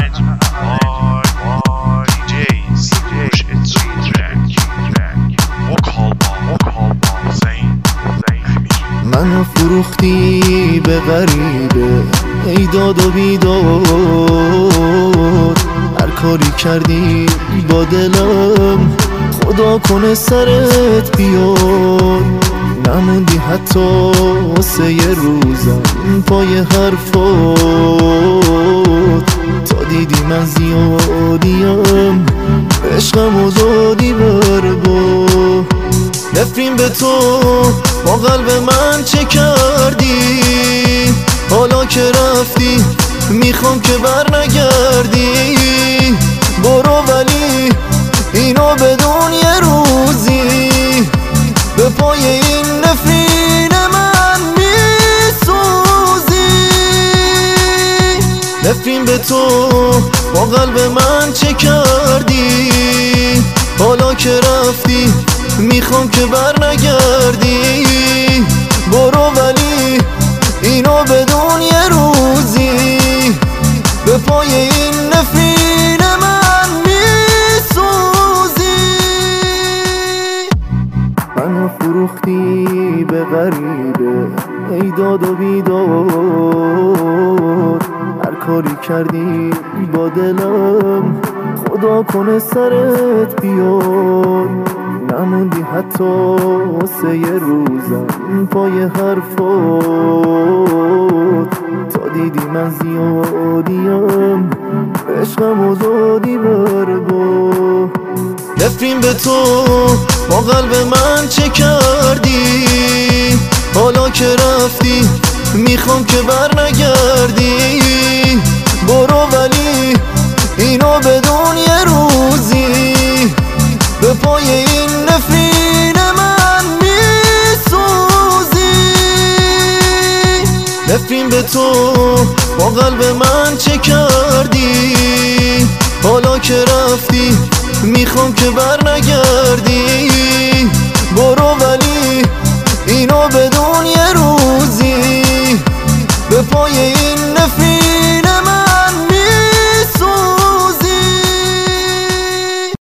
منو فروختی به غریبه ای داد و بیداد، هر کاری کردی با دلم خدا کنه سرت بیاد. نموندی حتی واسه یه روزم پای حرفات، تا دیدی من زیادیم عشقم و زادی بربا. نفرین به تو با قلب من چه کردی، حالا که رفتی میخوام که بر نگردی. برو ولی اینو بدون یه روزی به پای این نفرین من میسوزی. نفرین به تو با قلب من چه کردی، حالا که رفتی میخوام که بر نگردی. برو ولی اینو بدون یه روزی به پای این نفرین من میسوزی. منو فروختی به غریبه ای داد و بیداد، هر کاری کردی با دلم خدا کنه سرت بیاد. نموندی حتی واسه یه روزم پای حرفات، تا دیدی من زیادیم عشقم و زادی بربا. نفرین به تو با قلب من چه کردی، حالا که رفتی میخوام که بر نگردی. برو ولی اینو بدون یه روزی به پای این نفرین من میسوزی. نفرین به تو با قلب من چه کردی، حالا که رفتی میخوام که بر